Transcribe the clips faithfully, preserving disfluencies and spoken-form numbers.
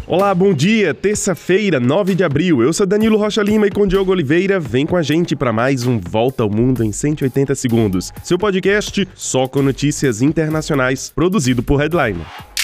Olá, bom dia, terça-feira, nove de abril. Eu sou Danilo Rocha Lima e com Diogo Oliveira, vem com a gente para mais um Volta ao Mundo em cento e oitenta segundos. Seu podcast só com notícias internacionais, produzido por Headline.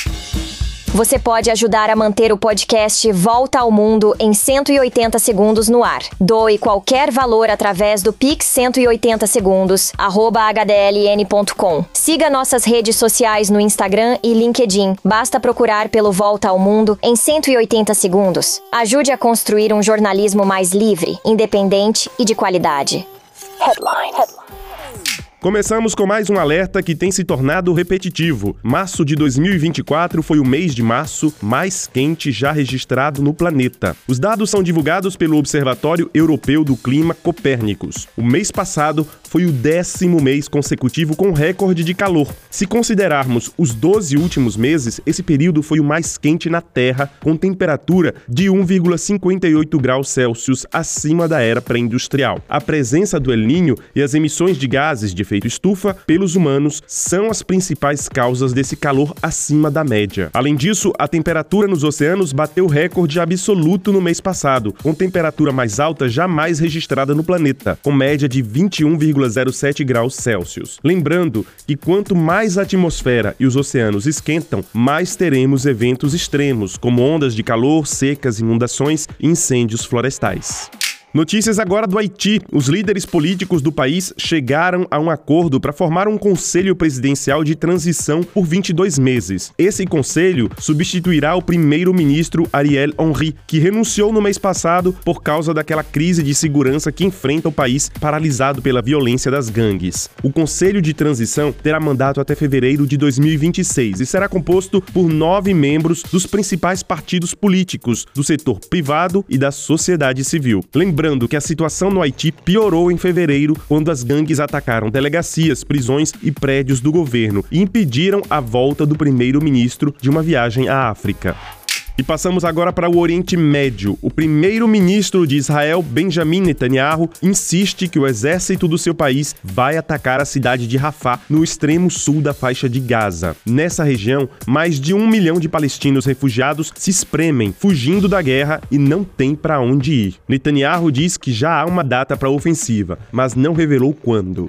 Você pode ajudar a manter o podcast Volta ao Mundo em cento e oitenta segundos no ar. Doe qualquer valor através do Pix cento e oitenta segundos, arroba h d l n ponto com. Siga nossas redes sociais no Instagram e LinkedIn. Basta procurar pelo Volta ao Mundo em cento e oitenta segundos. Ajude a construir um jornalismo mais livre, independente e de qualidade. Headline. Headline. Começamos com mais um alerta que tem se tornado repetitivo. Março de dois mil e vinte e quatro foi o mês de março mais quente já registrado no planeta. Os dados são divulgados pelo Observatório Europeu do Clima Copérnicos. O mês passado foi o décimo mês consecutivo com recorde de calor. Se considerarmos os doze últimos meses, esse período foi o mais quente na Terra, com temperatura de um vírgula cinquenta e oito graus Celsius acima da era pré-industrial. A presença do El Niño e as emissões de gases de efeito estufa pelos humanos são as principais causas desse calor acima da média. Além disso, a temperatura nos oceanos bateu recorde absoluto no mês passado, com temperatura mais alta jamais registrada no planeta, com média de vinte e um vírgula zero sete graus Celsius. Lembrando que quanto mais a atmosfera e os oceanos esquentam, mais teremos eventos extremos, como ondas de calor, secas, inundações e incêndios florestais. Notícias agora do Haiti. Os líderes políticos do país chegaram a um acordo para formar um conselho presidencial de transição por vinte e dois meses. Esse conselho substituirá o primeiro-ministro Ariel Henry, que renunciou no mês passado por causa daquela crise de segurança que enfrenta o país paralisado pela violência das gangues. O conselho de transição terá mandato até fevereiro de dois mil e vinte e seis e será composto por nove membros dos principais partidos políticos, do setor privado e da sociedade civil. Lembrando Lembrando que a situação no Haiti piorou em fevereiro, quando as gangues atacaram delegacias, prisões e prédios do governo e impediram a volta do primeiro-ministro de uma viagem à África. E passamos agora para o Oriente Médio. O primeiro-ministro de Israel, Benjamin Netanyahu, insiste que o exército do seu país vai atacar a cidade de Rafah, no extremo sul da faixa de Gaza. Nessa região, mais de um milhão de palestinos refugiados se espremem, fugindo da guerra e não tem para onde ir. Netanyahu diz que já há uma data para a ofensiva, mas não revelou quando.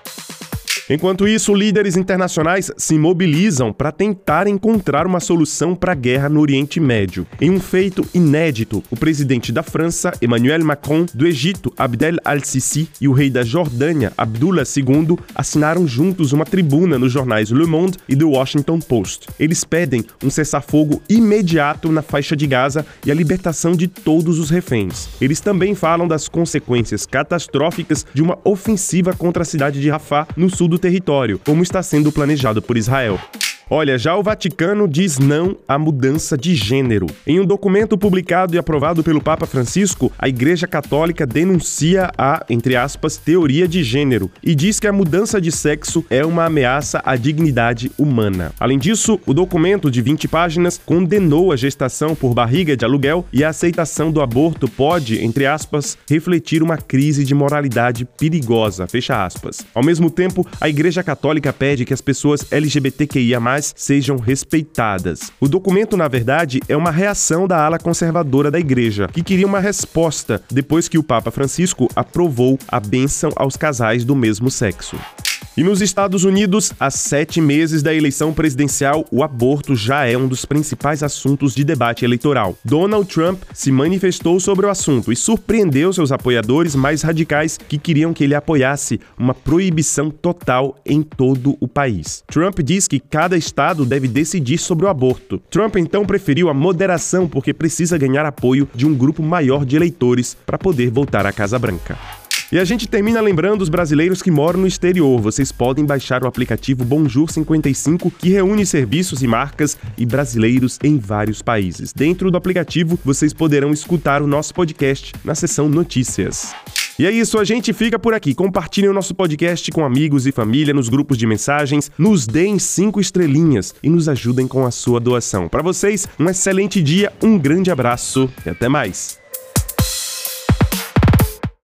Enquanto isso, líderes internacionais se mobilizam para tentar encontrar uma solução para a guerra no Oriente Médio. Em um feito inédito, o presidente da França, Emmanuel Macron, do Egito, Abdel al-Sisi, e o rei da Jordânia, Abdullah segundo, assinaram juntos uma tribuna nos jornais Le Monde e The Washington Post. Eles pedem um cessar-fogo imediato na faixa de Gaza e a libertação de todos os reféns. Eles também falam das consequências catastróficas de uma ofensiva contra a cidade de Rafah, no sul do território, como está sendo planejado por Israel. Olha, já o Vaticano diz não à mudança de gênero. Em um documento publicado e aprovado pelo Papa Francisco, a Igreja Católica denuncia a, entre aspas, teoria de gênero e diz que a mudança de sexo é uma ameaça à dignidade humana. Além disso, o documento de vinte páginas condenou a gestação por barriga de aluguel e a aceitação do aborto pode, entre aspas, refletir uma crise de moralidade perigosa, fecha aspas. Ao mesmo tempo, a Igreja Católica pede que as pessoas L G B T Q I A mais, sejam respeitadas. O documento, na verdade, é uma reação da ala conservadora da igreja, que queria uma resposta depois que o Papa Francisco aprovou a bênção aos casais do mesmo sexo. E nos Estados Unidos, há sete meses da eleição presidencial, o aborto já é um dos principais assuntos de debate eleitoral. Donald Trump se manifestou sobre o assunto e surpreendeu seus apoiadores mais radicais que queriam que ele apoiasse uma proibição total em todo o país. Trump diz que cada estado deve decidir sobre o aborto. Trump então preferiu a moderação porque precisa ganhar apoio de um grupo maior de eleitores para poder voltar à Casa Branca. E a gente termina lembrando os brasileiros que moram no exterior. Vocês podem baixar o aplicativo Bonjour cinquenta e cinco, que reúne serviços e marcas e brasileiros em vários países. Dentro do aplicativo, vocês poderão escutar o nosso podcast na seção Notícias. E é isso, a gente fica por aqui. Compartilhem o nosso podcast com amigos e família nos grupos de mensagens, nos deem cinco estrelinhas e nos ajudem com a sua doação. Para vocês, um excelente dia, um grande abraço e até mais.